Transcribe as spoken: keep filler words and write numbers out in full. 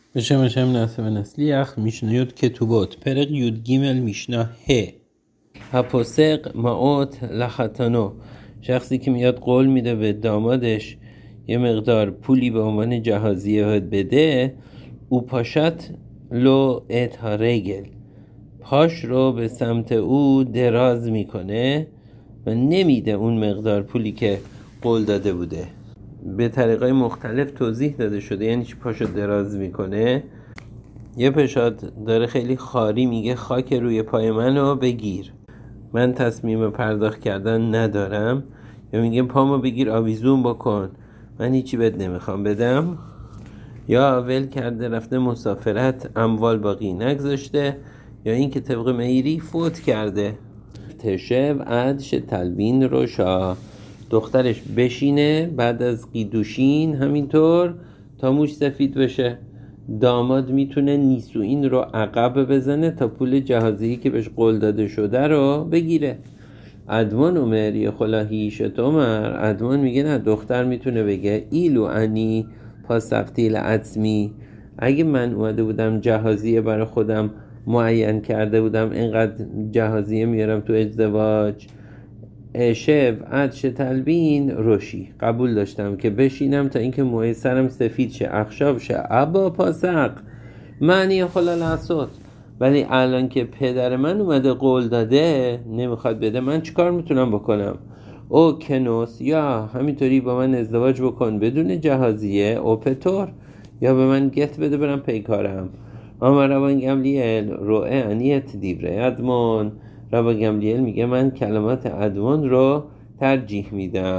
בשם השם נעשה ונצליח. משנה י' כתובות, פרק י' ג' משנה ה'. הפוסק מעות לחתנו, שخصی که میاد قول میده به دامادش یه مقدار پولی به عنوان جهازیه بده، او پاشت لو اتا رگل، پاش رو به سمت او دراز میکنه و نمیده اون مقدار پولی که قول داده بوده. به طریقای مختلف توضیح داده شده یعنی چی پاشو دراز میکنه. یه پشاد داره خیلی خاری میگه خاک روی پای منو بگیر، من تصمیم پرداخت کردن ندارم، یا میگه پامو بگیر آویزون بکن، من هیچی بهت نمیخوام بدم. یا ول کرده رفته مسافرت، اموال باقی نگذاشته، یا این که طبق معیری فوت کرده. تشب عدش تلبین روشا، دخترش بشینه بعد از قیدوشین همینطور تا موش سفید بشه. داماد میتونه نیسوئین رو عقب بزنه تا پول جهازی که بهش قول داده شده رو بگیره. ادوان عمر یه خلاهیشت عمر، ادوان میگه نه، دختر میتونه بگه ایلو انی پاسقتیل عطمی، اگه من اومده بودم جهازیه برای خودم معین کرده بودم اینقدر جهازیه میارم تو ازدواج، شب عدش تلبین روشی، قبول داشتم که بشینم تا اینکه موی سرم سفید شه، اخشاب شه، ابا پاسق معنی خلا لحظات. ولی الان که پدر من اومده قول داده نمیخواد بده، من چیکار میتونم بکنم؟ او کنوس، یا همینطوری با من ازدواج بکن بدون جهازیه، او پتور، یا به من گت بده برم پیکارم. اما روان گملیل روئه انیت دیبره ادمون، روان گملیل میگه من کلمات ادوان رو ترجیح میدم.